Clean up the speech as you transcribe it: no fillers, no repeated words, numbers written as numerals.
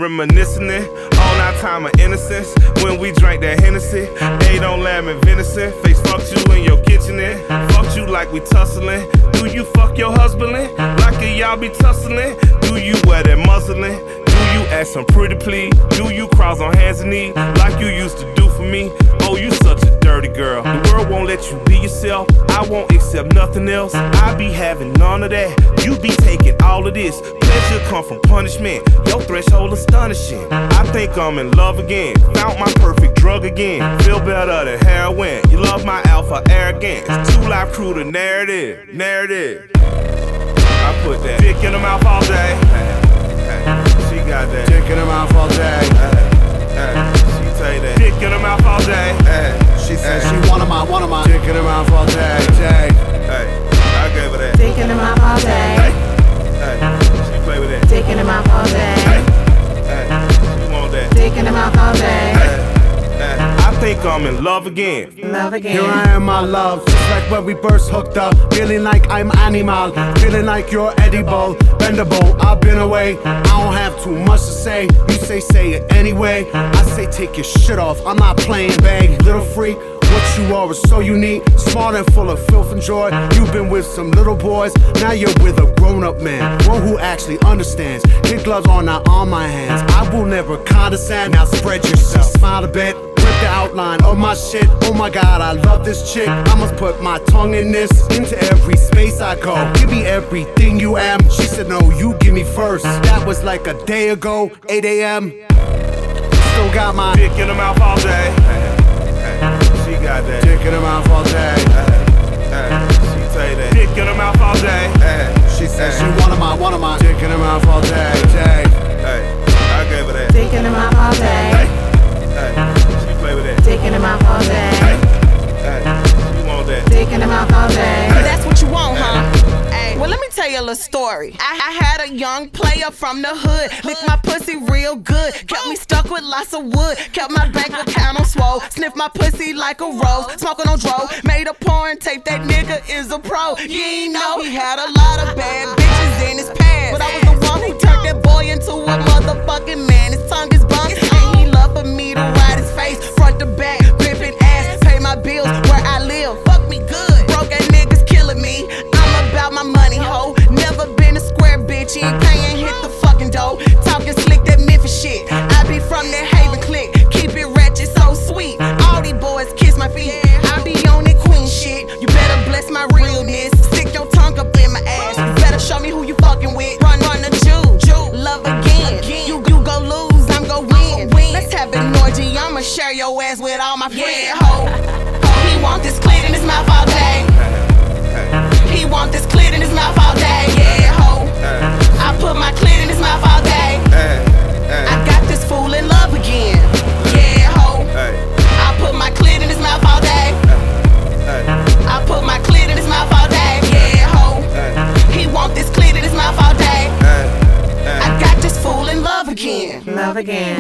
reminiscing on our time of innocence when we drank that Hennessy. Ate on lamb and venison. Face fucked you in your kitchen. Fucked you like we tussling. Do you fuck your husband like y'all be tussling? Do you wear that muslin? Do you ask some pretty please? Do you cross on hands and knees like you used to do for me? Oh, you such a dirty girl. The world won't let you be yourself. I won't accept nothing else. I be having none of that. You be taking all of this. Pleasure come from punishment. Your threshold astonishing. I think I'm in love again. Found my perfect drug again. Feel better than heroin. You love my alpha arrogance. 2 Live Crew, the narrative. I put that dick in her mouth all day. She got that dick in her mouth all day. She say that dick in her mouth all day. She says she want my dick in her mouth all day. I gave her that dick in her mouth all day. She play with that dick in her mouth all day. She want that dick in her mouth all day. I think I'm in love again. Love again. Here I am, my love, just like when we first hooked up. Feeling like I'm animal, feeling like you're edible, bendable. I've been away, I don't have too much to say. You say it anyway. I say take your shit off, I'm not playing bag. Little freak, what you are is so unique, smart and full of filth and joy. You've been with some little boys, now you're with a grown-up man, one who actually understands. Kid gloves are not on my hands, I will never condescend. Now spread yourself, smile a bit, rip the outline of my shit. Oh my god, I love this chick. I must put my tongue in this, into every space I go. Give me everything you am. She said no, you give me first. That was like a day ago, 8 a.m. Still got my dick in her mouth all day. She got that dick in her mouth all day. She say that dick in her mouth all day. She says she want my dick in her mouth all day. I gave her that dick in her mouth all day. She play with that dick in her mouth all day. You want that dick in her mouth all day. That's what you want, huh? Well, let me tell you a little story. I had a young player from the hood, licked my pussy real good, kept me stuck with lots of wood, kept my bank account on swole, sniffed my pussy like a rose, smoking on dro, made a porn tape, that nigga is a pro. You ain't know he had a lot of bad bitches in his past, but I was the one who turned that boy into a motherfucking man. His tongue is bummed, and he love for me to ride his face, front to back, ripping ass, pay my bills where I live, fuck me good, broke ass niggas killing me. About my money, ho. Never been a square bitch. Ain't paying, hit the fucking dough. Talking slick, that Memphis shit. I be from that Haven clique. Keep it ratchet, so sweet. All these boys kiss my feet. I be on that queen shit. You better bless my realness. Stick your tongue up in my ass. You better show me who you fucking with. Run the Jew. Love again. You go lose, I'm go win. Let's have an orgy. I'ma share your ass with all my friends, ho. He want this clit in his mouth all day. He want this clit in his mouth all day, yeah, ho. I put my clit in his mouth all day. I got this fool in love again, yeah, ho. I put my clit in his mouth all day. I put my clit in his mouth all day, yeah, ho. He want this clit in his mouth all day. I got this fool in love again. Love again.